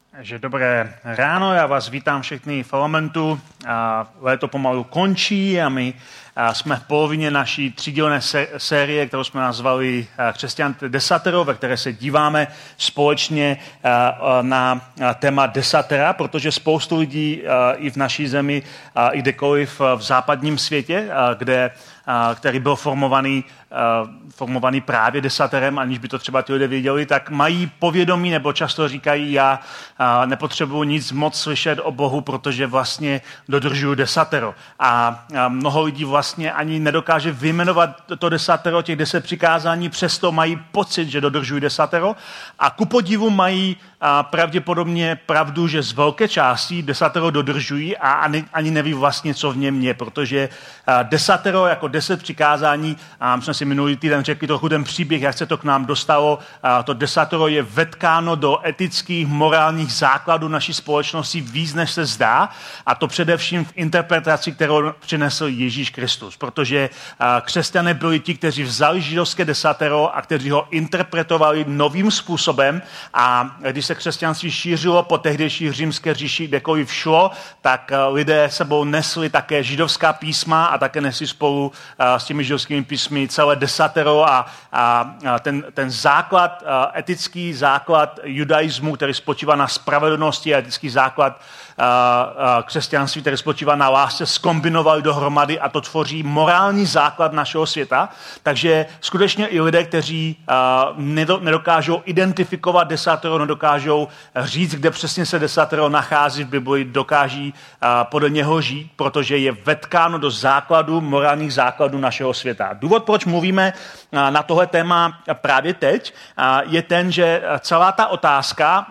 Takže dobré ráno, já vás vítám všechny v Elementu. Léto pomalu končí a my jsme v polovině naší třídílné série, kterou jsme nazvali Křesťan desatero, ve které se díváme společně na téma desatera, protože spoustu lidí i v naší zemi, i kdekoliv v západním světě, který byl formovaný právě desaterem, aniž by to třeba ti lidé věděli, tak mají povědomí nebo často říkají, já nepotřebuji nic moc slyšet o Bohu, protože vlastně dodržuju desatero. A mnoho lidí vlastně ani nedokáže vyjmenovat to desatero, těch 10 přikázání, přesto mají pocit, že dodržují desatero. A ku podivu mají pravděpodobně pravdu, že z velké části desatero dodržují a ani neví vlastně, co v něm je, protože desatero jako 10 přikázání, my jsme si minulý týden řekli trochu ten příběh, jak se to k nám dostalo, to desatero je vetkáno do etických, morálních základů naší společnosti víc, než se zdá, a to především v interpretaci, kterou přinesl Ježíš Kristus, protože křesťané byli ti, kteří vzali židovské desatero a kteří ho interpretovali novým způsobem, a když se křesťanství šířilo po tehdejší římské říši, kdekoliv šlo, tak lidé sebou nesli také židovská písma a také nesli spolu s těmi židovskými písmy celé desatero a ten základ, etický základ judaismu, který spočívá na spravedlnosti, a etický základ křesťanství, který spočívá na lásce, zkombinovali dohromady a to tvoří morální základ našeho světa. Takže skutečně i lidé, kteří nedokážou identifikovat desatero, nedokážou říct, kde přesně se desatero nachází v Bibli, dokáží podle něho žít, protože je vetkáno do základu, morálních základů našeho světa. Důvod, proč mluvíme na tohle téma právě teď, je ten, že celá ta otázka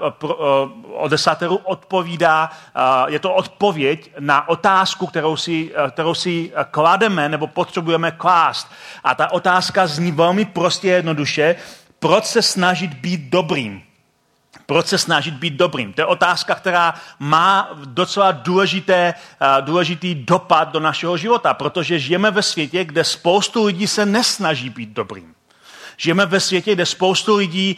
o desateru odpovídá, je to odpověď na otázku, kterou si klademe nebo potřebujeme klást. A ta otázka zní velmi prostě jednoduše, proč se snažit být dobrým? Proč se snažit být dobrým? To je otázka, která má docela důležitý dopad do našeho života, protože žijeme ve světě, kde spoustu lidí se nesnaží být dobrým. Žijeme ve světě, kde spoustu lidí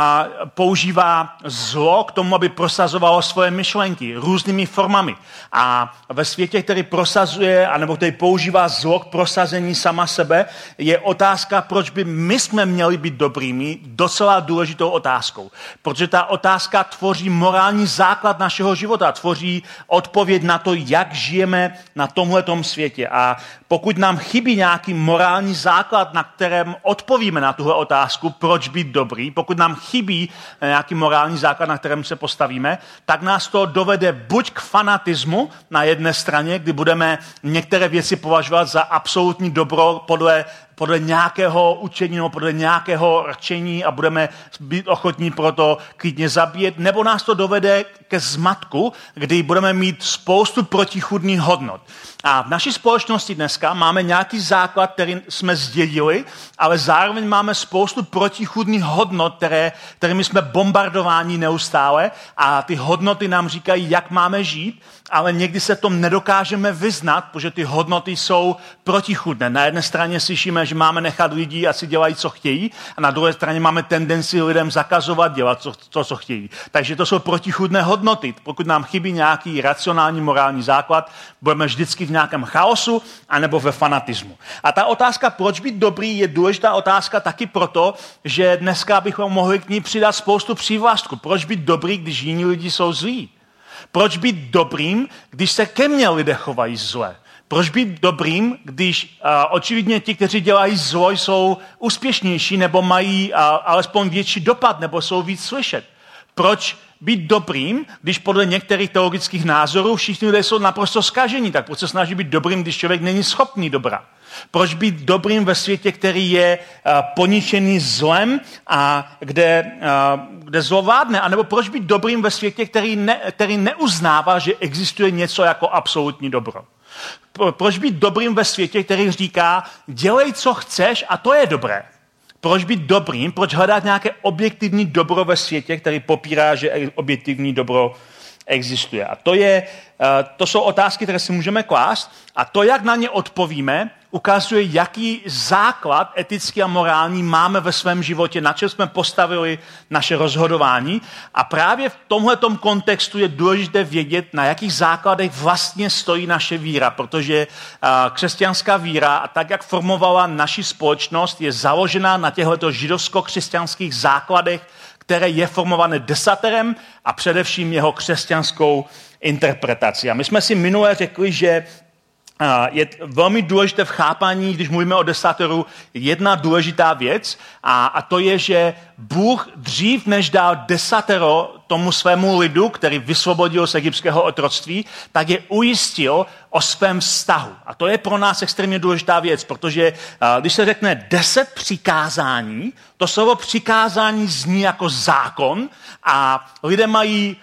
používá zlo k tomu, aby prosazovalo svoje myšlenky různými formami. A ve světě, který prosazuje, anebo který používá zlo k prosazení sama sebe, je otázka, proč by my jsme měli být dobrými, docela důležitou otázkou. Protože ta otázka tvoří morální základ našeho života, tvoří odpověď na to, jak žijeme na tomhletom světě. A pokud nám chybí nějaký morální základ, na kterém odpovíme na tuhle otázku, proč být dobrý, pokud nám chybí nějaký morální základ, na kterém se postavíme, tak nás to dovede buď k fanatismu na jedné straně, kdy budeme některé věci považovat za absolutní dobro podle nějakého učení nebo podle nějakého rčení a budeme být ochotní pro to klidně zabíjet, nebo nás to dovede ke zmatku, kdy budeme mít spoustu protichůdných hodnot. A v naší společnosti dneska máme nějaký základ, který jsme zdědili, ale zároveň máme spoustu protichůdných hodnot, kterými jsme bombardováni neustále, a ty hodnoty nám říkají, jak máme žít, ale někdy se v tom nedokážeme vyznat, protože ty hodnoty jsou protichůdné. Na jedné straně slyšíme, že máme nechat lidi, ať si dělají, co chtějí, a na druhé straně máme tendenci lidem zakazovat dělat to, co chtějí. Takže to jsou protichůdné hodnoty. Pokud nám chybí nějaký racionální morální základ, budeme vždycky v nějakém chaosu anebo ve fanatismu. A ta otázka, proč být dobrý, je důležitá otázka taky proto, že dneska bychom mohli k ní přidat spoustu přívlastků. Proč být dobrý, když jiní lidi jsou zlí? Proč být dobrým, když se ke mně lidé chovají zle? Proč být dobrým, když očividně ti, kteří dělají zlo, jsou úspěšnější nebo mají alespoň větší dopad nebo jsou víc slyšet? Proč být dobrým, když podle některých teologických názorů všichni lidé jsou naprosto zkažení? Tak proč se snaží být dobrým, když člověk není schopný dobra? Proč být dobrým ve světě, který je poničený zlem a kde zlo vládne? A nebo proč být dobrým ve světě, který neuznává, že existuje něco jako absolutní dobro? Proč být dobrým ve světě, který říká, dělej, co chceš, a to je dobré? Proč být dobrým? Proč hledat nějaké objektivní dobro ve světě, který popírá, že objektivní dobro existuje. A to jsou otázky, které si můžeme klást a to, jak na ně odpovíme, ukazuje, jaký základ etický a morální máme ve svém životě, na čem jsme postavili naše rozhodování. A právě v tomhletom kontextu je důležité vědět, na jakých základech vlastně stojí naše víra, protože křesťanská víra, a tak, jak formovala naši společnost, je založená na těchto židovsko-křesťanských základech, které je formované desaterem a především jeho křesťanskou interpretací. A my jsme si minule řekli, že je velmi důležité v chápání, když mluvíme o desateru, jedna důležitá věc a to je, že Bůh dřív, než dal desatero tomu svému lidu, který vysvobodil z egyptského otroctví, tak je ujistil o svém vztahu. A to je pro nás extrémně důležitá věc, protože když se řekne 10 přikázání, to slovo přikázání zní jako zákon a lidé mají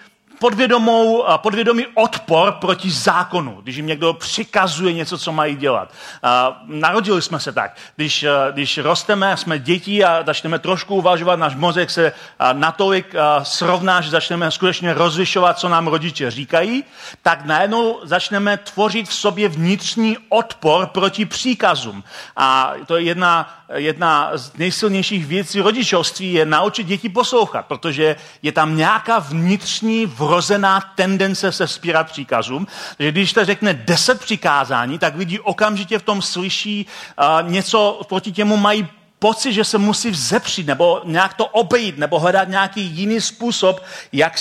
podvědomý odpor proti zákonu, když jim někdo přikazuje něco, co mají dělat. Narodili jsme se tak. Když rosteme, jsme děti a začneme trošku uvažovat, náš mozek se natolik srovná, že začneme skutečně rozlišovat, co nám rodiče říkají, tak najednou začneme tvořit v sobě vnitřní odpor proti příkazům. A to je jedna z nejsilnějších věcí rodičovství, je naučit děti poslouchat, protože je tam nějaká vnitřní vrozená tendence se vzpírat příkazům. Takže když se řekne 10 přikázání, tak lidi okamžitě v tom slyší něco, proti těmu mají pocit, že se musí vzepřít, nebo nějak to obejít, nebo hledat nějaký jiný způsob, jak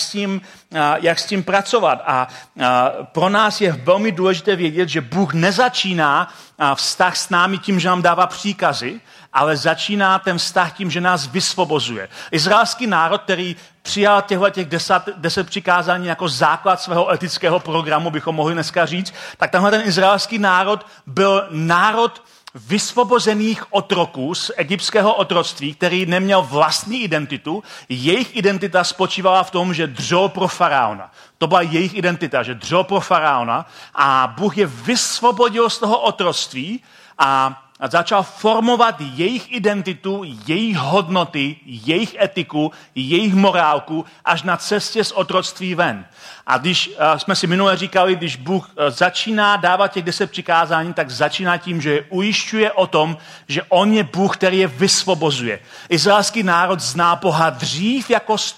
s tím pracovat. A pro nás je velmi důležité vědět, že Bůh nezačíná vztah s námi tím, že nám dává příkazy, ale začíná ten vztah tím, že nás vysvobozuje. Izraelský národ, který přijal těch 10 přikázání jako základ svého etického programu, bychom mohli dneska říct, tak tenhle ten izraelský národ byl národ vysvobozených otroků z egyptského otroctví, který neměl vlastní identitu. Jejich identita spočívala v tom, že dřel pro faraona. To byla jejich identita, že dřel pro faraona a Bůh je vysvobodil z toho otroctví a začal formovat jejich identitu, jejich hodnoty, jejich etiku, jejich morálku až na cestě z otroctví ven. A když jsme si minule říkali, když Bůh začíná dávat těch 10 přikázání, tak začíná tím, že je ujišťuje o tom, že on je Bůh, který je vysvobozuje. Izraelský národ zná Boha dřív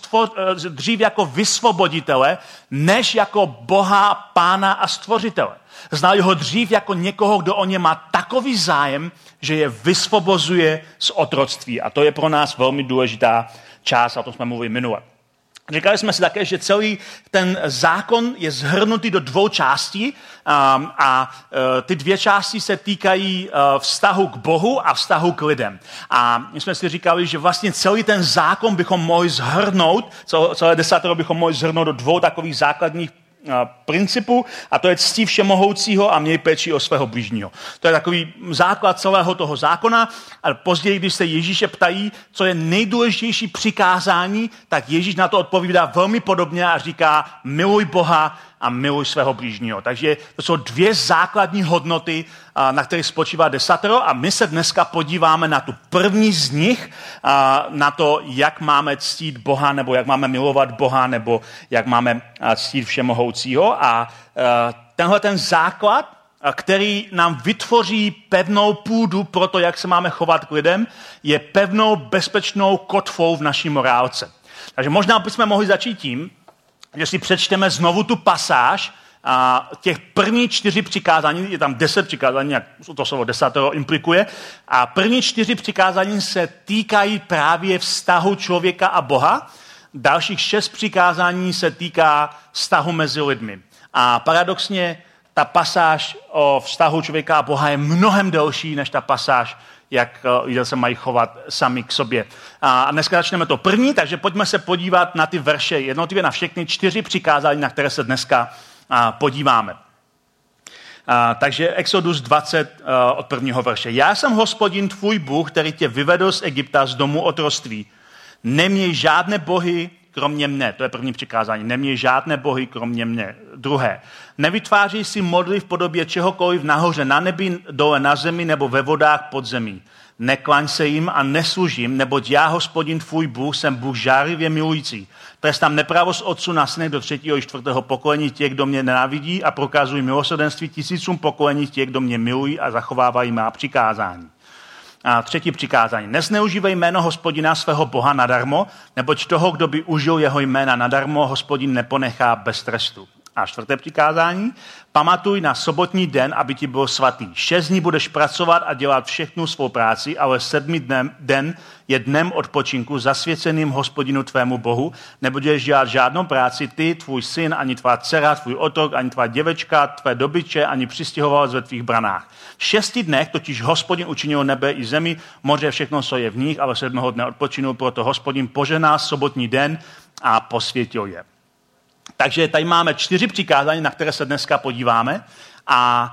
jako vysvoboditele, než jako Boha, Pána a Stvořitele. Znali ho dřív jako někoho, kdo o ně má takový zájem, že je vysvobozuje z otroctví. A to je pro nás velmi důležitá část, a o tom jsme mluvili minule. Říkali jsme si také, že celý ten zákon je shrnutý do 2 částí a ty 2 části se týkají vztahu k Bohu a vztahu k lidem. A my jsme si říkali, že vlastně celý ten zákon bychom mohli shrnout, celé desatero bychom mohli shrnout do 2 takových základních principu a to je ctí všemohoucího a měj péči o svého bližního. To je takový základ celého toho zákona a později, když se Ježíše ptají, co je nejdůležitější přikázání, tak Ježíš na to odpovídá velmi podobně a říká miluj Boha a miluj svého blížního. Takže to jsou 2 základní hodnoty, na kterých spočívá desatero a my se dneska podíváme na tu první z nich, na to, jak máme ctít Boha, nebo jak máme milovat Boha, nebo jak máme ctít všemohoucího. A tenhle ten základ, který nám vytvoří pevnou půdu pro to, jak se máme chovat k lidem, je pevnou bezpečnou kotvou v naší morálce. Takže možná bychom mohli začít tím, že si přečteme znovu tu pasáž těch prvních 4 přikázání, je tam 10 přikázání, jak to slovo desatero implikuje, a první 4 přikázání se týkají právě vztahu člověka a Boha, dalších 6 přikázání se týká vztahu mezi lidmi. A paradoxně ta pasáž o vztahu člověka a Boha je mnohem delší než ta pasáž, jak lidé se mají chovat sami k sobě. A dneska začneme to první, takže pojďme se podívat na ty verše jednotlivě, na všechny 4 přikázání, na které se dneska podíváme. Takže Exodus 20 od 1. verše. Já jsem Hospodin tvůj Bůh, který tě vyvedl z Egypta, z domu otroctví. Neměj žádné bohy, kromě mne. To je první přikázání. Neměj žádné bohy, kromě mne. Druhé. Nevytváří si modly v podobě čehokoliv nahoře na nebi, dole na zemi nebo ve vodách pod zemí. Neklaň se jim a neslužím, neboť já, Hospodin tvůj Bůh, jsem Bůh žárlivě milující. Trestám nepravost otců na synech do 3. i 4. pokolení těch, kdo mě nenávidí, a prokazují milosrdenství tisícům pokolení těch, kdo mě milují a zachovávají má přikázání. A 3. přikázání. Nezneužívej jméno Hospodina svého Boha nadarmo, neboť toho, kdo by užil jeho jména nadarmo, Hospodin neponechá bez trestu. A 4. přikázání. Pamatuj na sobotní den, aby ti byl svatý. 6 dní budeš pracovat a dělat všechnu svou práci, ale 7. den je dnem odpočinku zasvěceným Hospodinu tvému Bohu. Nebudeš dělat žádnou práci ty, tvůj syn, ani tvá dcera, tvůj otrok, ani tvá děvečka, tvé dobytče, ani přistěhovalec ve tvých branách. V 6 dnech totiž Hospodin učinil nebe i zemi, moře, všechno, co je v nich, ale 7. dne odpočinul, proto Hospodin požehnal sobotní den a posvětil je. Takže tady máme 4 přikázání, na které se dneska podíváme, a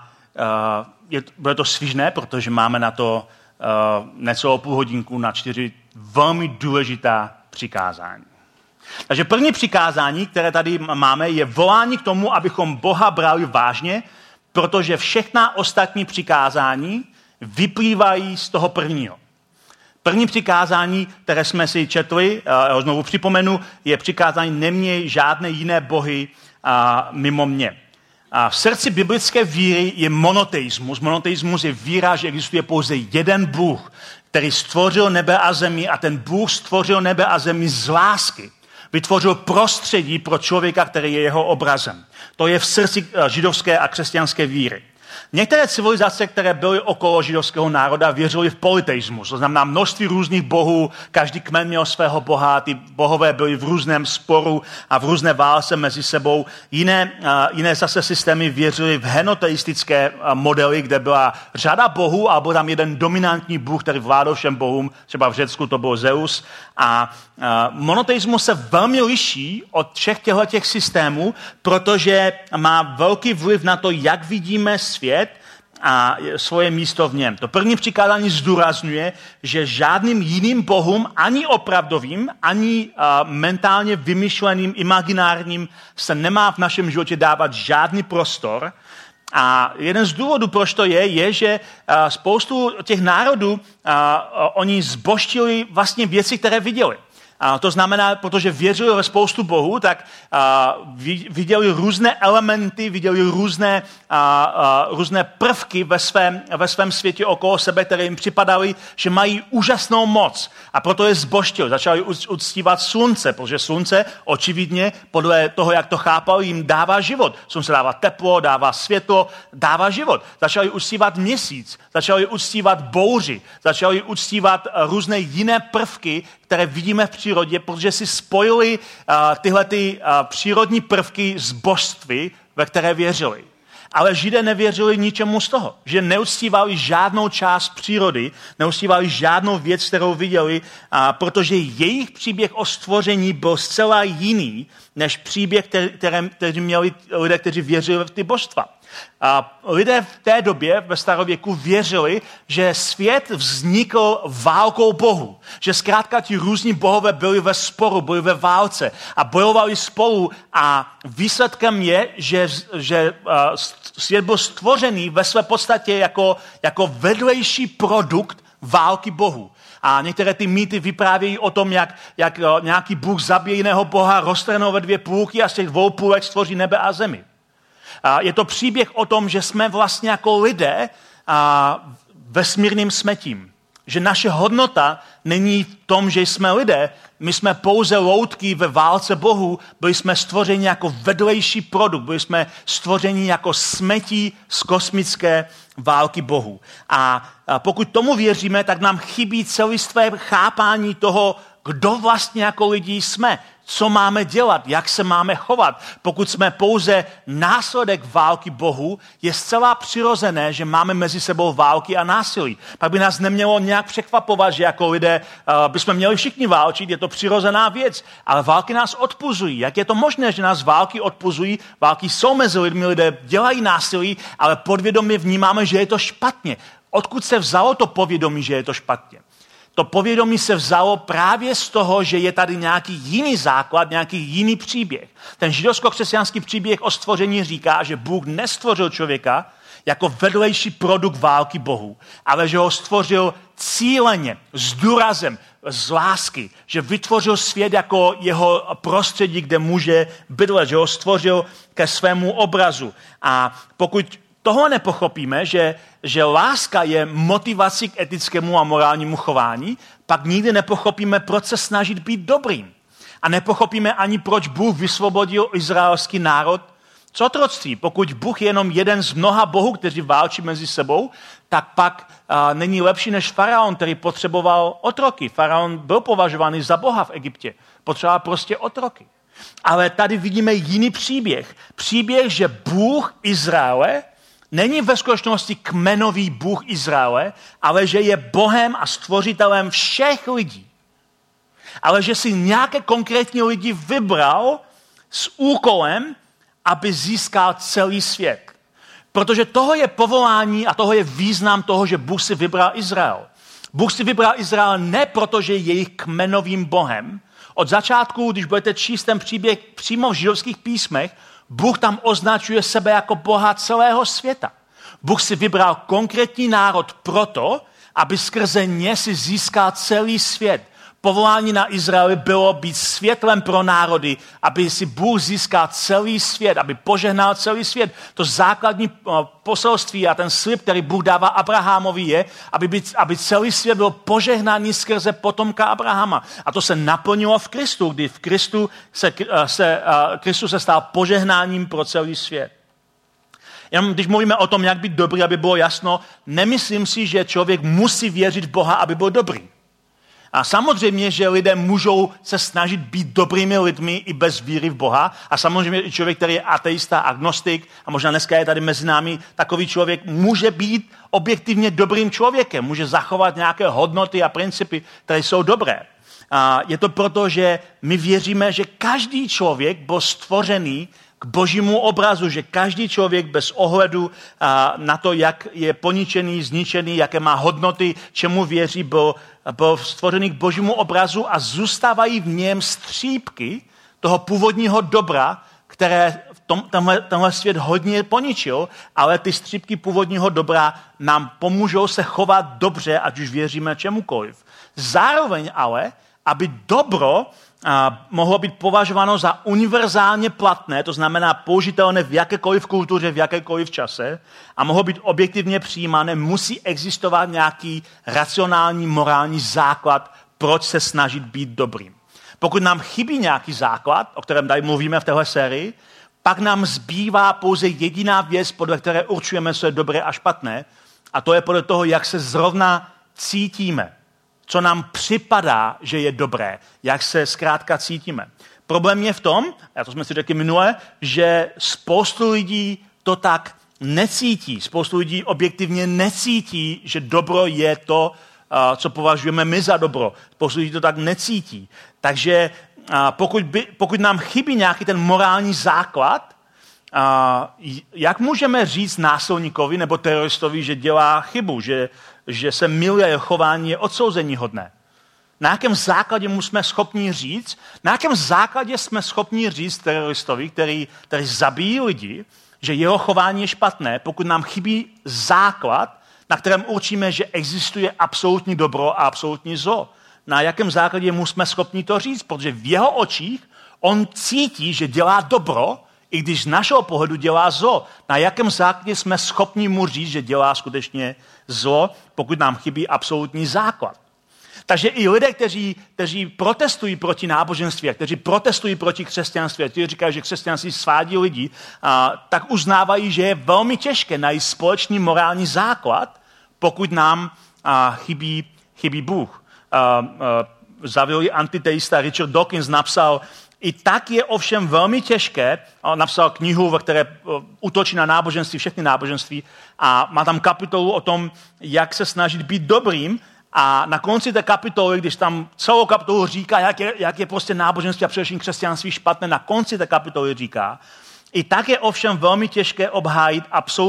bude to svižné, protože máme na to necelou půl hodinku na 4 velmi důležitá přikázání. Takže první přikázání, které tady máme, je volání k tomu, abychom Boha brali vážně, protože všechna ostatní přikázání vyplývají z toho prvního. První přikázání, které jsme si četli, znovu připomenu, je přikázání neměj žádné jiné bohy mimo mě. V srdci biblické víry je monoteismus. Monoteismus je víra, že existuje pouze jeden Bůh, který stvořil nebe a zemi, a ten Bůh stvořil nebe a zemi z lásky. Vytvořil prostředí pro člověka, který je jeho obrazem. To je v srdci židovské a křesťanské víry. Některé civilizace, které byly okolo židovského národa, věřily v polyteismus. To znamená množství různých bohů, každý kmen měl svého boha, ty bohové byly v různém sporu a v různé válce mezi sebou. Jiné zase systémy věřily v henoteistické modely, kde byla řada bohů a byl tam jeden dominantní bůh, který vládl všem bohům, třeba v Řecku to byl Zeus. A monoteismus se velmi liší od všech těchto systémů, protože má velký vliv na to, jak vidíme svět a svoje místo v něm. To první přikázání zdůrazňuje, že žádným jiným bohům, ani opravdovým, ani mentálně vymyšleným, imaginárním, se nemá v našem životě dávat žádný prostor. A jeden z důvodů, proč to je, že spoustu těch národů oni zbožtili vlastně věci, které viděli. To znamená, protože věřili ve spoustu bohů, tak viděli různé elementy, viděli různé prvky ve svém světě okolo sebe, které jim připadaly, že mají úžasnou moc. A proto je zbožtili. Začali uctívat slunce, protože slunce očividně podle toho, jak to chápali, jim dává život. Slunce dává teplo, dává světlo, dává život. Začali uctívat měsíc, začali uctívat bouři, začali uctívat různé jiné prvky, které vidíme v přírodě, protože si spojili tyhle přírodní prvky s božství, ve které věřili. Ale Židé nevěřili ničemu z toho. Že neuctívali žádnou část přírody, neuctívali žádnou věc, kterou viděli, protože jejich příběh o stvoření byl zcela jiný, než příběh, který měli lidé, kteří věřili v ty božstva. Lidé v té době ve starověku věřili, že svět vznikl válkou bohů. Že zkrátka ti různí bohové byli ve sporu, byli ve válce a bojovali spolu, a výsledkem je, že svět byl stvořený ve své podstatě jako vedlejší produkt války bohů. A některé ty mýty vyprávějí o tom, jak nějaký bůh zabije jiného boha, roztrhne ve 2 půlky a z těch 2 půlek stvoří nebe a zemi. Je to příběh o tom, že jsme vlastně jako lidé vesmírným smetím. Že naše hodnota není v tom, že jsme lidé, my jsme pouze loutky ve válce bohů, byli jsme stvořeni jako vedlejší produkt, byli jsme stvořeni jako smetí z kosmické války bohů. A pokud tomu věříme, tak nám chybí celistvé chápání toho, kdo vlastně jako lidi jsme, co máme dělat, jak se máme chovat. Pokud jsme pouze následek války bohu, je zcela přirozené, že máme mezi sebou války a násilí. Pak by nás nemělo nějak překvapovat, že jako lidé bychom měli všichni válčit, je to přirozená věc, ale války nás odpuzují. Jak je to možné, že nás války odpuzují? Války jsou mezi lidmi, lidé dělají násilí, ale podvědomě vnímáme, že je to špatně. Odkud se vzalo to povědomí, že je to špatně? To povědomí se vzalo právě z toho, že je tady nějaký jiný základ, nějaký jiný příběh. Ten židovsko-křesťanský příběh o stvoření říká, že Bůh nestvořil člověka jako vedlejší produkt války Bohu, ale že ho stvořil cíleně, s důrazem, z lásky, že vytvořil svět jako jeho prostředí, kde může bydlet, že ho stvořil ke svému obrazu. A pokud toho nepochopíme, že láska je motivací k etickému a morálnímu chování, pak nikdy nepochopíme, proč se snažit být dobrým. A nepochopíme ani, proč Bůh vysvobodil izraelský národ z otroctví. Pokud Bůh je jenom jeden z mnoha bohů, kteří válčí mezi sebou, tak pak není lepší než faraon, který potřeboval otroky. Faraon byl považovaný za boha v Egyptě. Potřeboval prostě otroky. Ale tady vidíme jiný příběh. Příběh, že Bůh Izraele není ve skutečnosti kmenový Bůh Izraele, ale že je Bohem a stvořitelem všech lidí. Ale že si nějaké konkrétní lidi vybral s úkolem, aby získal celý svět. Protože toho je povolání a toho je význam toho, že Bůh si vybral Izrael. Bůh si vybral Izrael ne proto, že je jejich kmenovým Bohem. Od začátku, když budete číst ten příběh přímo v židovských písmech, Bůh tam označuje sebe jako Boha celého světa. Bůh si vybral konkrétní národ proto, aby skrze ně si získal celý svět. Povolání na Izraeli bylo být světlem pro národy, aby si Bůh získal celý svět, aby požehnal celý svět. To základní poselství a ten slib, který Bůh dává Abrahamovi, je, aby celý svět byl požehnaný skrze potomka Abrahama. A to se naplnilo v Kristu, kdy v Kristu se stal požehnáním pro celý svět. Jenom když mluvíme o tom, jak být dobrý, aby bylo jasno, nemyslím si, že člověk musí věřit v Boha, aby byl dobrý. A samozřejmě, že lidé můžou se snažit být dobrými lidmi i bez víry v Boha. A samozřejmě i člověk, který je ateista, agnostik, a možná dneska je tady mezi námi, takový člověk může být objektivně dobrým člověkem. Může zachovat nějaké hodnoty a principy, které jsou dobré. A je to proto, že my věříme, že každý člověk byl stvořený k božímu obrazu, že každý člověk bez ohledu na to, jak je poničený, zničený, jaké má hodnoty, čemu věří, byl stvořený k božímu obrazu a zůstávají v něm střípky toho původního dobra, které tenhle svět hodně poničil, ale ty střípky původního dobra nám pomůžou se chovat dobře, ať už věříme čemukoliv. Zároveň ale, aby dobro mohlo být považováno za univerzálně platné, to znamená použitelné v jakékoliv kultuře, v jakékoliv čase a mohlo být objektivně přijímané, musí existovat nějaký racionální morální základ, proč se snažit být dobrým. Pokud nám chybí nějaký základ, o kterém tady mluvíme v téhle sérii, pak nám zbývá pouze jediná věc, podle které určujeme, co je dobré a špatné, a to je podle toho, jak se zrovna cítíme. Co nám připadá, že je dobré, jak se zkrátka cítíme. Problém je v tom, a to jsme si řekli minule, že spoustu lidí to tak necítí. Spoustu lidí objektivně necítí, že dobro je to, co považujeme my za dobro. Spoustu lidí to tak necítí. Takže pokud nám chybí nějaký ten morální základ, jak můžeme říct násilníkovi nebo teroristovi, že dělá chybu, že se miluje, jeho chování je odsouzeníhodné? Na jakém základě mu jsme schopni říct, na jakém základě jsme schopni říct teroristovi, který zabíjí lidi, že jeho chování je špatné, pokud nám chybí základ, na kterém určíme, že existuje absolutní dobro a absolutní zlo? Na jakém základě mu jsme schopni to říct? Protože v jeho očích on cítí, že dělá dobro, i když z našeho pohledu dělá zlo. Na jakém základě jsme schopni mu říct, že dělá skutečně zlo, pokud nám chybí absolutní základ. Takže i lidé, kteří protestují proti náboženství, kteří protestují proti křesťanství, a kteří říkají, že křesťanství svádí lidi, tak uznávají, že je velmi těžké najít společný morální základ, pokud nám chybí Bůh. Zavělý antiteista Richard Dawkins napsal, i tak je ovšem velmi těžké, napsal knihu, ve které útočí na náboženství, všechny náboženství, a má tam kapitolu o tom, jak se snažit být dobrým, a na konci té kapitoly, když tam celou kapitolu říká, jak je prostě náboženství a především křesťanství špatné, na konci té kapitoly říká, i tak je ovšem velmi těžké obhájit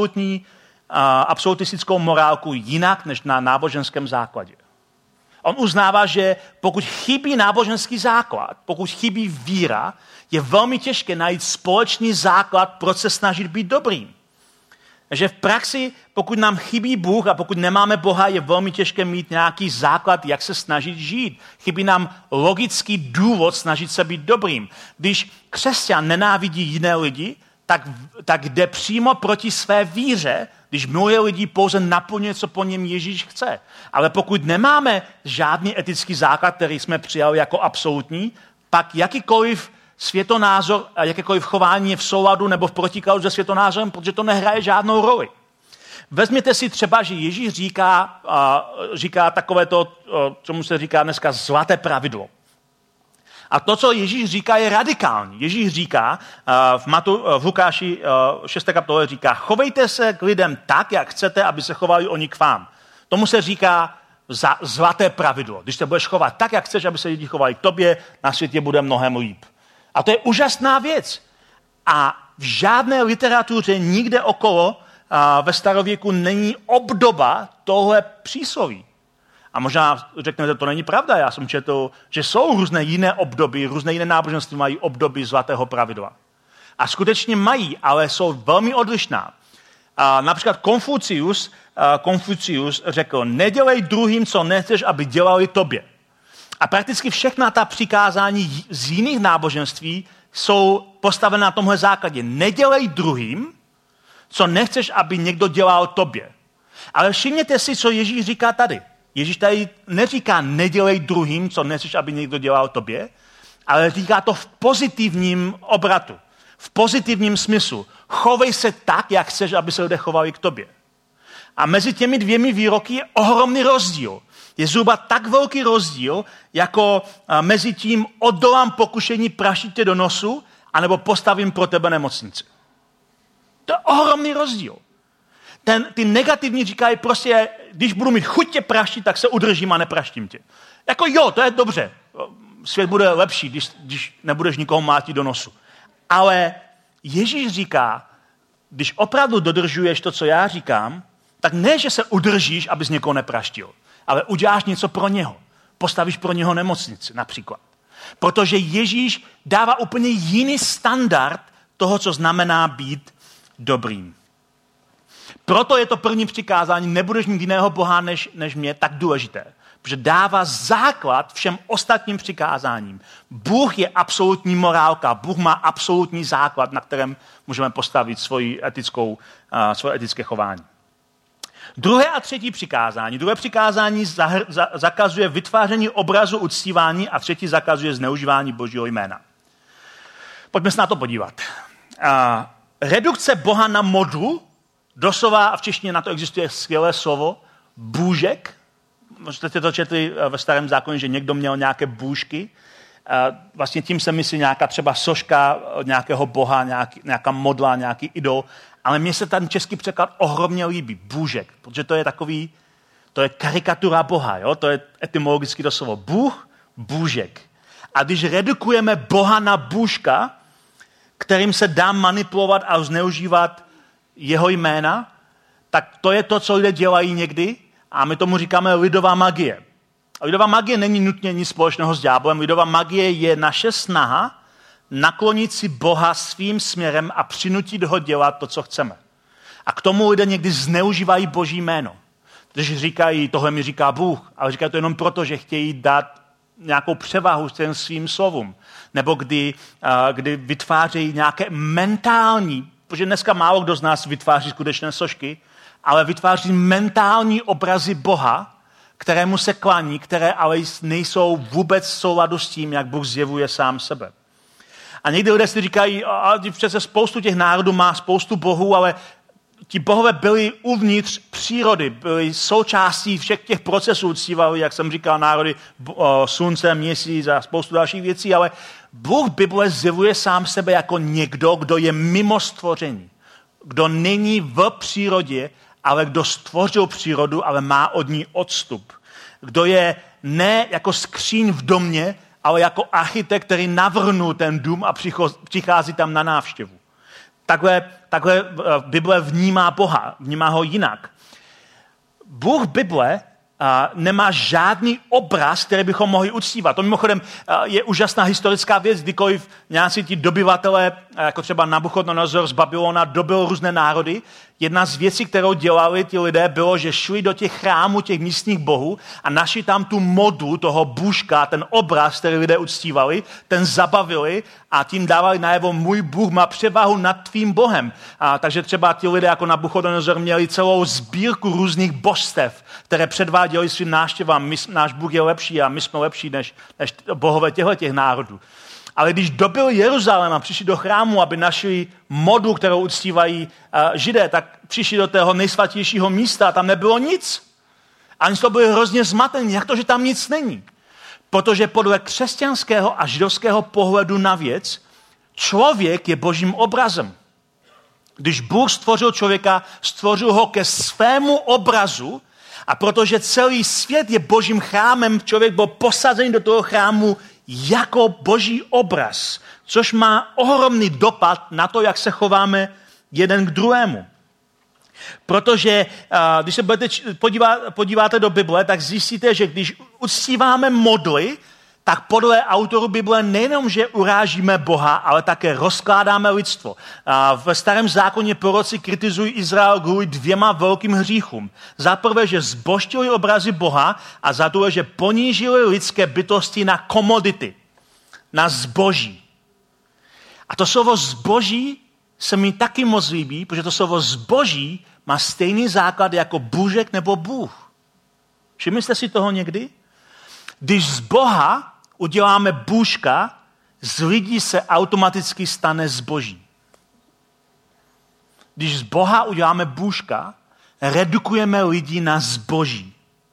absolutistickou morálku jinak, než na náboženském základě. On uznává, že pokud chybí náboženský základ, pokud chybí víra, je velmi těžké najít společný základ, proč se snažit být dobrým. že v praxi, pokud nám chybí Bůh a pokud nemáme Boha, je velmi těžké mít nějaký základ, jak se snažit žít. Chybí nám logický důvod snažit se být dobrým. Když křesťan nenávidí jiné lidi, tak jde přímo proti své víře, když miluje lidi, pouze naplňuje, co po něm Ježíš chce. Ale pokud nemáme žádný etický základ, který jsme přijali jako absolutní, pak jakýkoliv světonázor a jakékoliv chování je v souladu nebo v protikladu se světonázorem, protože to nehraje žádnou roli. Vezměte si třeba, že Ježíš říká takové to, čemu se říká dneska zlaté pravidlo. A to, co Ježíš říká, je radikální. Ježíš říká, v Lukáši 6. kapitole říká, chovejte se k lidem tak, jak chcete, aby se chovali oni k vám. Tomu se říká zlaté pravidlo. Když se budeš chovat tak, jak chceš, aby se lidi chovali k tobě, na světě bude mnohem líp. A to je úžasná věc. A v žádné literatuře nikde okolo ve starověku není obdoba tohle přísloví. A možná řeknete, to není pravda. Já jsem četl, že jsou různé jiné obdoby, různé jiné náboženství mají obdoby zlatého pravidla. A skutečně mají, ale jsou velmi odlišná. Například Konfucius řekl, nedělej druhým, co nechceš, aby dělali tobě. A prakticky všechna ta přikázání z jiných náboženství jsou postavená na tomhle základě. Nedělej druhým, co nechceš, aby někdo dělal tobě. Ale všimněte si, co Ježíš říká tady. Ježíš tady neříká, nedělej druhým, co nechceš, aby někdo dělal tobě, ale říká to v pozitivním obratu, v pozitivním smyslu. Chovej se tak, jak chceš, aby se lidé chovali k tobě. A mezi těmi dvěmi výroky je ohromný rozdíl. Je zhruba tak velký rozdíl, jako mezi tím oddolám pokušení praštit tě do nosu, anebo postavím pro tebe nemocnici. To je ohromný rozdíl. Ty negativní říkají prostě, když budu mít chuť tě praštit, tak se udržím a nepraštím tě. Jako jo, to je dobře. Svět bude lepší, když nebudeš nikoho mlátit do nosu. Ale Ježíš říká, když opravdu dodržuješ to, co já říkám, tak ne, že se udržíš, abys někoho nepraštil, ale uděláš něco pro něho. Postavíš pro něho nemocnici například. Protože Ježíš dává úplně jiný standard toho, co znamená být dobrým. Proto je to první přikázání, nebudeš mít jiného Boha než mě, tak důležité. Protože dává základ všem ostatním přikázáním. Bůh je absolutní morálka, Bůh má absolutní základ, na kterém můžeme postavit svoje etické chování. Druhé a třetí přikázání. Druhé přikázání zakazuje vytváření obrazu uctívání a třetí zakazuje zneužívání Božího jména. Pojďme se na to podívat. Redukce Boha na modlu, doslova, a v češtině na to existuje skvělé slovo, bůžek. Možná jste to četli ve Starém zákoně, že někdo měl nějaké bůžky. Vlastně tím se myslí nějaká třeba soška nějakého boha, nějaká modla, nějaký idol. Ale mně se ten český překlad ohromně líbí, bůžek, protože to je karikatura Boha, jo? To je etymologicky to slovo. Bůh, bůžek. A když redukujeme Boha na bůžka, kterým se dá manipulovat a zneužívat jeho jména, tak to je to, co lidé dělají někdy a my tomu říkáme lidová magie. A lidová magie není nutně nic společného s ďáblem. Lidová magie je naše snaha naklonit si Boha svým směrem a přinutit ho dělat to, co chceme. A k tomu lidé někdy zneužívají Boží jméno. Když říkají, tohle mi říká Bůh, ale říkají to jenom proto, že chtějí dát nějakou převahu těm svým slovům. Nebo kdy vytvářejí nějaké mentální, protože dneska málo kdo z nás vytváří skutečné sošky, ale vytváří mentální obrazy Boha, kterému se klaní, které ale nejsou vůbec v souladu s tím, jak Bůh zjevuje sám sebe. A někdy lidé si říkají, přece spoustu těch národů má spoustu bohů, ale ti bohové byli uvnitř přírody, byli součástí všech těch procesů, uctívali, jak jsem říkal, národy slunce, měsíc a spoustu dalších věcí, ale Bůh Bible zjevuje sám sebe jako někdo, kdo je mimo stvoření, kdo není v přírodě, ale kdo stvořil přírodu, ale má od ní odstup. Kdo je ne jako skříň v domě, ale jako architekt, který navrhnul ten dům a přichází tam na návštěvu. Takhle Bible vnímá Boha, vnímá ho jinak. Bůh Bible nemá žádný obraz, který bychom mohli uctívat. To mimochodem je úžasná historická věc, kdykoliv nějací ti dobyvatelé, jako třeba Nabuchodonozor z Babylona, dobil různé národy, jedna z věcí, kterou dělali ti lidé, bylo, že šli do těch chrámů, těch místních bohů a našli tam tu modu toho bůžka, ten obraz, který lidé uctívali, ten zabavili a tím dávali najevo, můj Bůh má převahu nad tvým Bohem. Takže třeba ti lidé jako Nabuchodonozor měli celou sbírku různých božstev, které předváděli svým návštěvám. Náš Bůh je lepší a my jsme lepší než bohové těch národů. Ale když dobyli Jeruzalém a přišli do chrámu, aby našli modu, kterou uctívají Židé, tak přišli do tého nejsvatějšího místa a tam nebylo nic. A oni to byli hrozně zmatení, jak to, že tam nic není. Protože podle křesťanského a židovského pohledu na věc, člověk je božím obrazem. Když Bůh stvořil člověka, stvořil ho ke svému obrazu a protože celý svět je božím chrámem, člověk byl posazený do toho chrámu jako boží obraz, což má ohromný dopad na to, jak se chováme jeden k druhému. Protože když se budete podíváte do Bible, tak zjistíte, že když uctíváme modly, tak podle autorů Bible nejenom, že urážíme Boha, ale také rozkládáme lidstvo. Ve Starém zákoně proroci kritizují Izrael kvůli 2 velkým hříchům. Za prvé, že zbožtili obrazy Boha a za druhé, že ponížili lidské bytosti na komodity, na zboží. A to slovo zboží se mi taky moc líbí, protože to slovo zboží má stejný základ jako bůžek nebo Bůh. Všimli jste si toho někdy? Když z Boha uděláme bůžka, z lidí se automaticky stane zboží. Když z Boha uděláme bůžka, redukujeme lidi na zboží.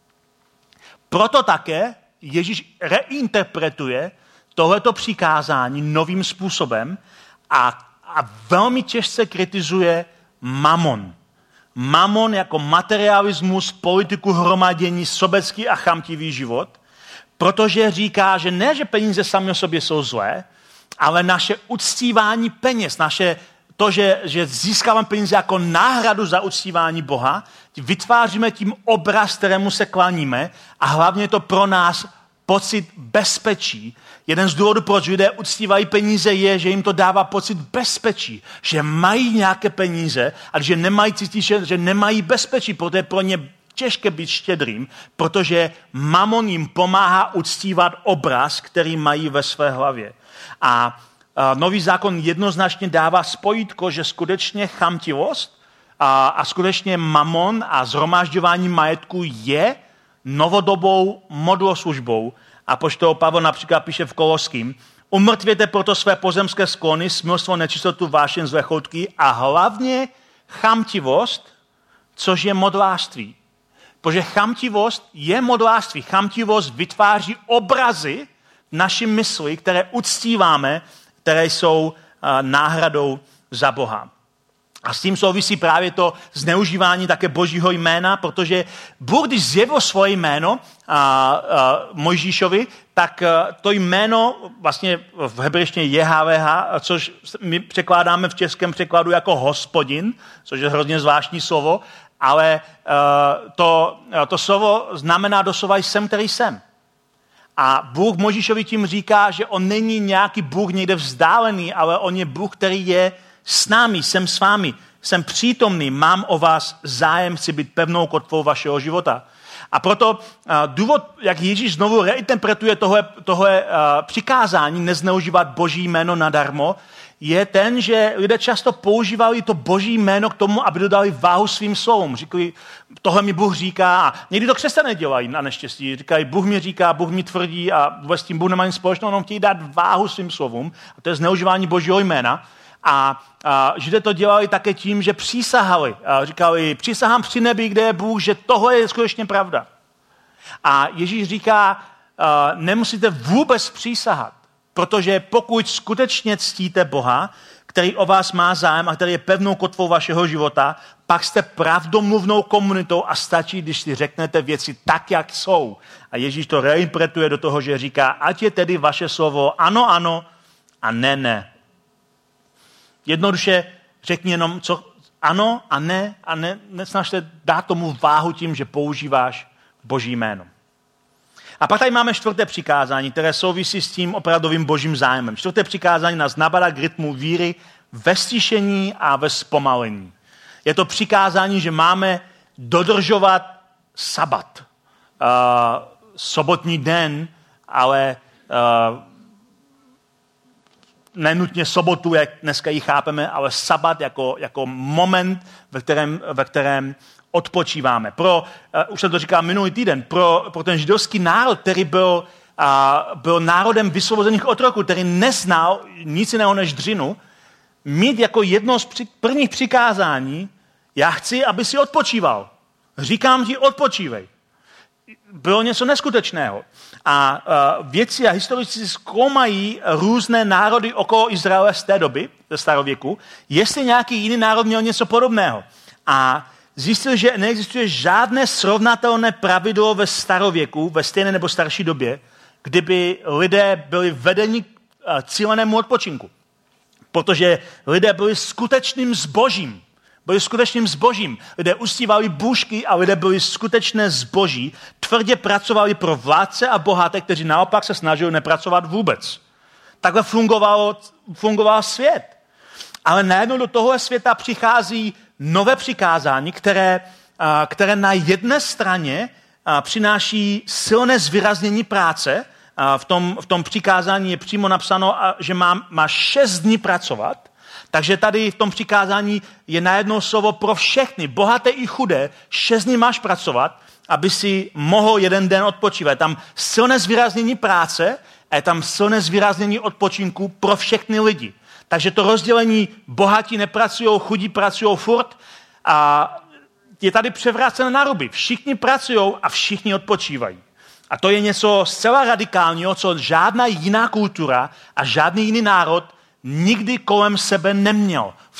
Proto také Ježíš reinterpretuje tohleto přikázání novým způsobem a velmi těžce kritizuje mamon. Mamon jako materialismus, politiku hromadění, sobecký a chamtivý život, protože říká, že ne, že peníze sami o sobě jsou zlé, ale naše uctívání peněz, to, že získáváme peníze jako náhradu za uctívání Boha, vytváříme tím obraz, kterému se klaníme a hlavně je to pro nás pocit bezpečí. Jeden z důvodů, proč lidé uctívají peníze, je, že jim to dává pocit bezpečí, že mají nějaké peníze a že nemají cítit, že nemají bezpečí, protože je pro ně těžké být štědrým, protože mamon jim pomáhá uctívat obraz, který mají ve své hlavě. A Nový zákon jednoznačně dává spojítko, že skutečně chamtivost a skutečně mamon a shromažďování majetku je novodobou modloslužbou. Apoštol Pavel například píše v Koloským: umrtvěte proto své pozemské sklony, smilstvo, nečistotu, vášeň, zlé choutky a hlavně chamtivost, což je modlářství. Protože chamtivost je modlářství. Chamtivost vytváří obrazy v naší mysli, které uctíváme, které jsou náhradou za Boha. A s tím souvisí právě to zneužívání také Božího jména, protože Bůh, když zjevil svoje jméno Mojžíšovi, tak to jméno vlastně v hebrejštině JHVH, což my překládáme v českém překladu jako Hospodin, což je hrozně zvláštní slovo, ale to slovo znamená doslova jsem, který jsem. A Bůh Mojžíšovi tím říká, že on není nějaký Bůh někde vzdálený, ale on je Bůh, který je s námi, jsem s vámi, jsem přítomný, mám o vás zájem, chci být pevnou kotvou vašeho života. A proto důvod, jak Ježíš znovu reinterpretuje tohle přikázání nezneužívat Boží jméno nadarmo, je ten, že lidé často používali to Boží jméno k tomu, aby dodali váhu svým slovům. Říkali, tohle mi Bůh říká, a někdy to křesťané dělají na neštěstí. Říkají, Bůh mi říká, Bůh mi tvrdí a vůbec s tím Bůh nemá nic společného, on chtějí dát váhu svým slovům. A to je zneužívání Božího jména. A Židé to dělali také tím, že přísahali. Říkali, přísahám při nebi, kde je Bůh, že tohle je skutečně pravda. A Ježíš říká, nemusíte vůbec přísahat, protože pokud skutečně ctíte Boha, který o vás má zájem a který je pevnou kotvou vašeho života, pak jste pravdomluvnou komunitou a stačí, když si řeknete věci tak, jak jsou. A Ježíš to reinterpretuje do toho, že říká, ať je tedy vaše slovo ano, ano a ne, ne. Jednoduše řekni jenom, co ano a ne, nesnažte dát tomu váhu tím, že používáš Boží jméno. A pak tady máme 4. přikázání, které souvisí s tím opravdovým Božím zájmem. 4. přikázání nás nabádá k rytmu víry ve stišení a ve zpomalení. Je to přikázání, že máme dodržovat sabat. Sobotní den, ale nenutně sobotu, jak dneska ji chápeme, ale sabat jako moment, ve kterém odpočíváme. Už jsem to říkal minulý týden, pro ten židovský národ, který byl národem vysvobozených otroků, který neznal nic jiného než dřinu, mít jako jedno z prvních přikázání, já chci, aby si odpočíval. Říkám ti, odpočívej. Bylo něco neskutečného. A vědci a historici zkoumají různé národy okolo Izraele z té doby, ze starověku, jestli nějaký jiný národ měl něco podobného. A zjistil, že neexistuje žádné srovnatelné pravidlo ve starověku, ve stejné nebo starší době, kdyby lidé byli vedeni k cílenému odpočinku. Protože lidé byli skutečným zbožím. Lidé uctívali bůžky a lidé byli skutečné zboží. Tvrdě pracovali pro vládce a bohaté, kteří naopak se snažili nepracovat vůbec. Takhle fungoval svět. Ale najednou do tohohle světa přichází nové přikázání, které na jedné straně přináší silné zvýraznění práce. V tom přikázání je přímo napsáno, že má 6 dní pracovat. Takže tady v tom přikázání je najednou slovo pro všechny, bohaté i chudé. 6 dní máš pracovat, aby si mohl jeden den odpočívat. Je tam silné zvýraznění práce a je tam silné zvýraznění odpočinku pro všechny lidi. Takže to rozdělení bohatí nepracují, chudí pracují furt a je tady převrácené na ruby. Všichni pracují a všichni odpočívají. A to je něco zcela radikálního, co žádná jiná kultura a žádný jiný národ nikdy kolem sebe neměl. V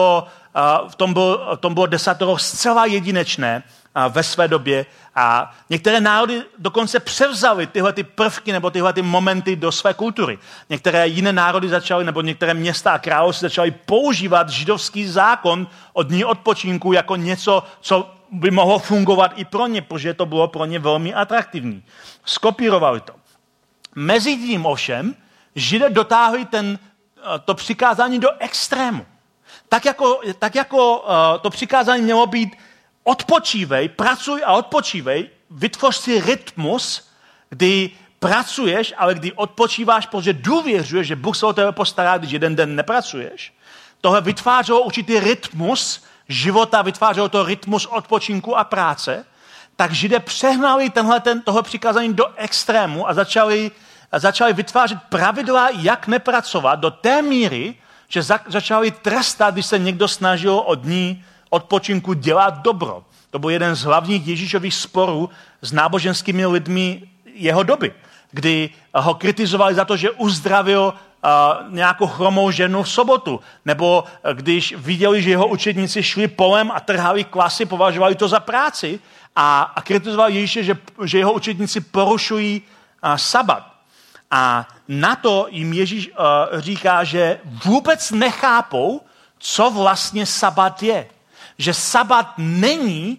tom bylo desatoro zcela jedinečné ve své době a některé národy dokonce převzaly tyhle ty prvky nebo tyhle ty momenty do své kultury. Některé jiné národy začaly, nebo některé města a království začaly používat židovský zákon o dní odpočinku jako něco, co by mohlo fungovat i pro ně, protože to bylo pro ně velmi atraktivní. Skopírovali to. Mezitím ovšem Židé dotáhli to přikázání do extrému. Tak jako to přikázání mělo být odpočívej, pracuj a odpočívej, vytvoř si rytmus, kdy pracuješ, ale kdy odpočíváš, protože důvěřuješ, že Bůh se o tebe postará, když jeden den nepracuješ. Tohle vytvářelo určitý rytmus života, vytvářelo to rytmus odpočinku a práce, tak Židé přehnali tohle přikázání do extrému a začali vytvářet pravidla, jak nepracovat do té míry, že začali trestat, když se někdo snažil od dní odpočinku dělat dobro. To byl jeden z hlavních Ježíšových sporů s náboženskými lidmi jeho doby, kdy ho kritizovali za to, že uzdravil nějakou chromou ženu v sobotu. Nebo když viděli, že jeho učedníci šli polem a trhali kvasy, považovali to za práci a kritizovali Ježíše, že jeho učedníci porušují sabat. A na to jim Ježíš říká, že vůbec nechápou, co vlastně sabat je. Že sabat není,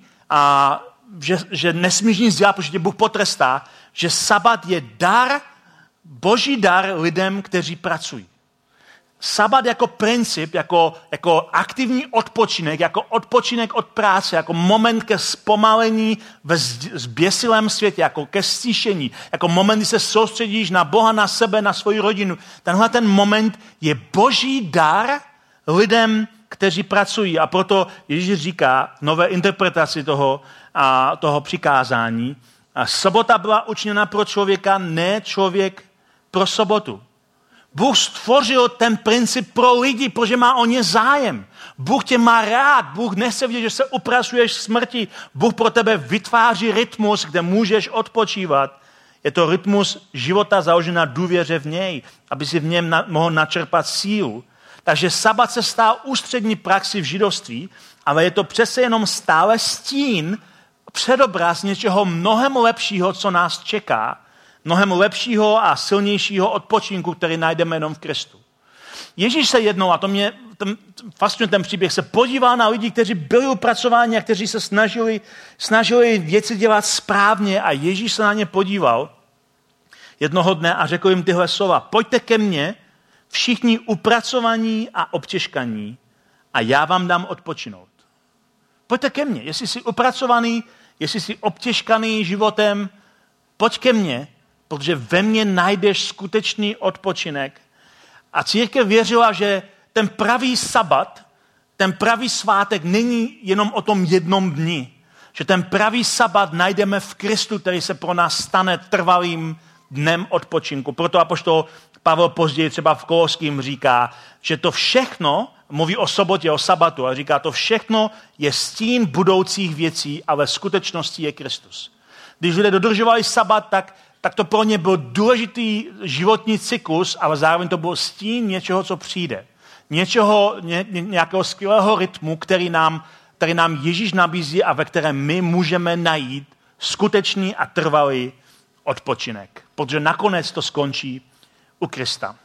že nesmíš nic dělat, protože tě Bůh potrestá, že sabat je dar, boží dar lidem, kteří pracují. Sabat jako princip, jako aktivní odpočinek, jako odpočinek od práce, jako moment ke zpomalení ve zběsilém světě, jako ke stišení, jako moment, kdy se soustředíš na Boha, na sebe, na svoji rodinu. Tenhle ten moment je boží dar lidem, kteří pracují. A proto Ježíš říká v nové interpretaci toho přikázání, sobota byla učiněna pro člověka, ne člověk pro sobotu. Bůh stvořil ten princip pro lidi, protože má o ně zájem. Bůh tě má rád, Bůh nechce vidět, že se upracuješ v smrti. Bůh pro tebe vytváří rytmus, kde můžeš odpočívat. Je to rytmus života založený na důvěře v něj, aby si v něm mohl načerpat sílu. Takže sabat se stal ústřední praxi v židovství, ale je to přece jenom stále stín, předobraz něčeho mnohem lepšího, co nás čeká, mnohem lepšího a silnějšího odpočinku, který najdeme jenom v Kristu. Ježíš se jednou, a to mě fascinuje ten příběh, se podíval na lidi, kteří byli upracováni a kteří se snažili věci dělat správně a Ježíš se na ně podíval jednoho dne a řekl jim tyhle slova. Pojďte ke mně, všichni upracovaní a obtěžkaní a já vám dám odpočinout. pojďte ke mně. Jestli jsi upracovaný, jestli jsi obtěžkaný životem, pojď ke mně, protože ve mně najdeš skutečný odpočinek. A církev věřila, že ten pravý sabat, ten pravý svátek není jenom o tom jednom dni. Že ten pravý sabat najdeme v Kristu, který se pro nás stane trvalým dnem odpočinku. Proto apoštol Pavel později třeba v Koloským říká, že to všechno, mluví o sobotě, o sabatu, ale říká, to všechno je stín budoucích věcí, ale v skutečnosti je Kristus. Když lidé dodržovali sabat, tak to pro ně byl důležitý životní cyklus, ale zároveň to byl stín něčeho, co přijde. Nějakého skvělého rytmu, který nám Ježíš nabízí a ve kterém my můžeme najít skutečný a trvalý odpočinek. Protože nakonec to skončí u Krista.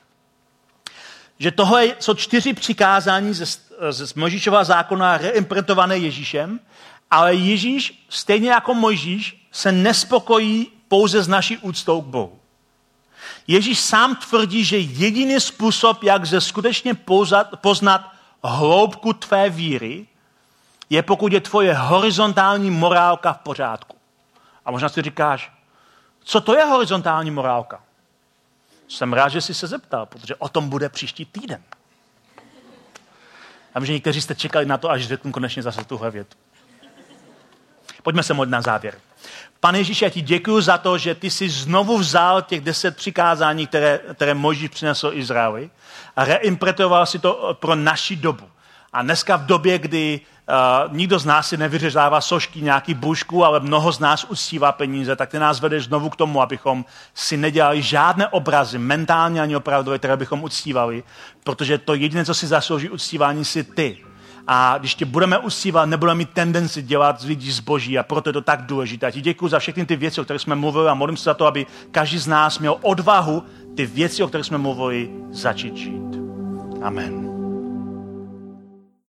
Že tohle jsou 4 přikázání ze Mojžíšova zákona reimplementované Ježíšem, ale Ježíš, stejně jako Mojžíš, se nespokojí pouze s naší úctou k Bohu. Ježíš sám tvrdí, že jediný způsob, jak se skutečně poznat hloubku tvé víry, je pokud je tvoje horizontální morálka v pořádku. A možná si říkáš, co to je horizontální morálka? Jsem rád, že jsi se zeptal, protože o tom bude příští týden. A vím, že někteří jste čekali na to, až řeknu konečně zase tuhle větu. Pojďme se modlit na závěr. Pane Ježíši, já ti děkuju za to, že ty jsi znovu vzal těch 10 přikázání, které Mojžíš přinesl Izraeli a reimplementoval si to pro naši dobu. A dneska v době, kdy nikdo z nás si nevyřezává sošky nějaký bůžku, ale mnoho z nás uctívá peníze, tak ty nás vedeš znovu k tomu, abychom si nedělali žádné obrazy, mentálně ani opravdové, které bychom uctívali, protože to jediné, co si zaslouží uctívání, si ty. A když tě budeme uctívat, nebudeme mít tendenci dělat z lidí zboží a proto je to tak důležité. A ti děkuji za všechny ty věci, o kterých jsme mluvili a modlím se za to, aby každý z nás měl odvahu ty věci, o kterých jsme mluvili, začít žít. Amen.